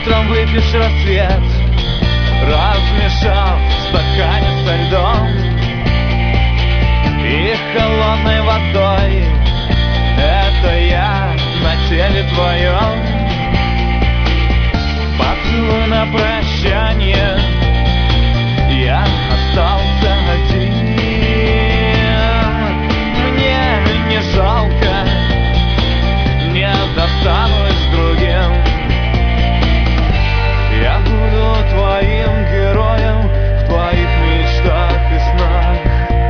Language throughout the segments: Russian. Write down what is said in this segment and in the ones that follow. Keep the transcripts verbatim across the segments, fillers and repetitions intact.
Утром выпьешь рассвет, размешав в стакане со льдом и холодной водой. Это я на теле твоем. Поцелуй на прощание, я остался один. Мне не жалко, не достанусь другим. Я буду твоим героем в твоих мечтах и снах,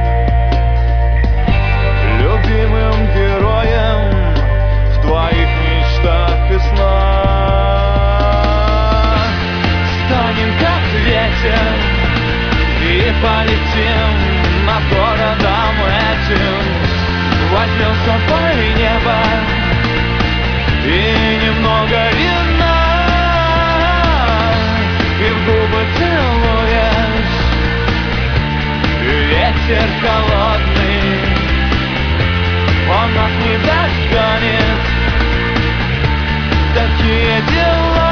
любимым героем в твоих мечтах и снах. Станем как ветер и полетим над городом этим. Возьмем с собой небо и немного вина, и в губы целуясь. Ветер холодный, он нас не догонит. Такие дела.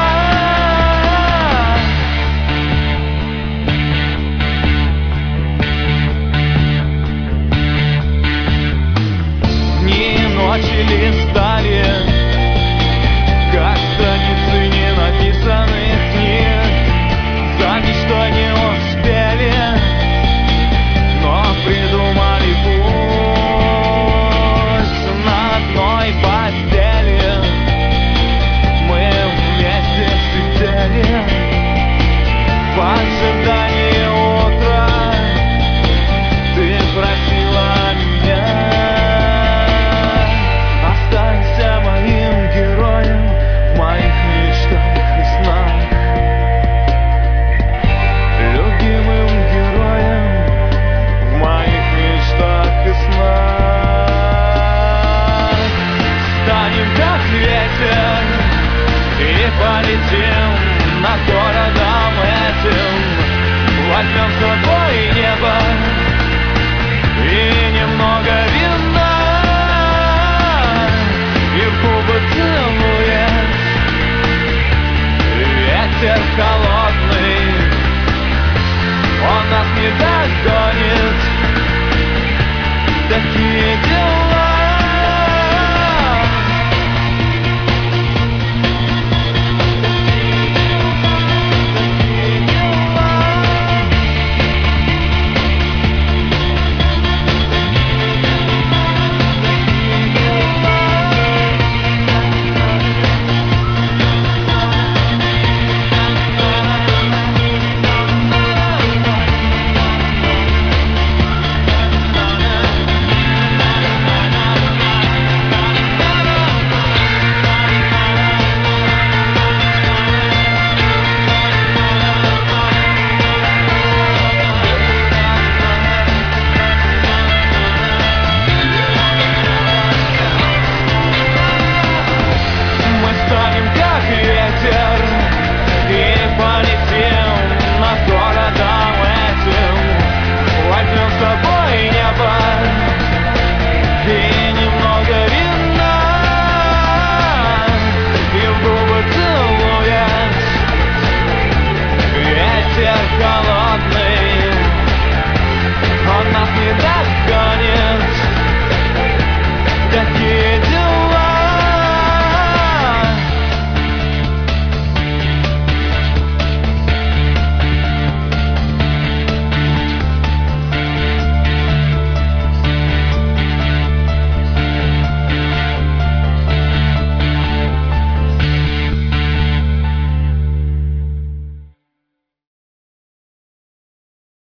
Дни и ночи листали, как страницы ненаписанных книг. Забить, что не успели, но придумали путь. На одной постели мы вместе сидели в ожидании утра. Ты просила меня: останься моим героем в моих мечтах и снах, любимым героем в моих мечтах и снах. Станем как ветер и полетим над городом этим. Возьмем с собой небо и немного вина, и в губы целуясь. Ветер холодный, он нас не догонит. Такие дела.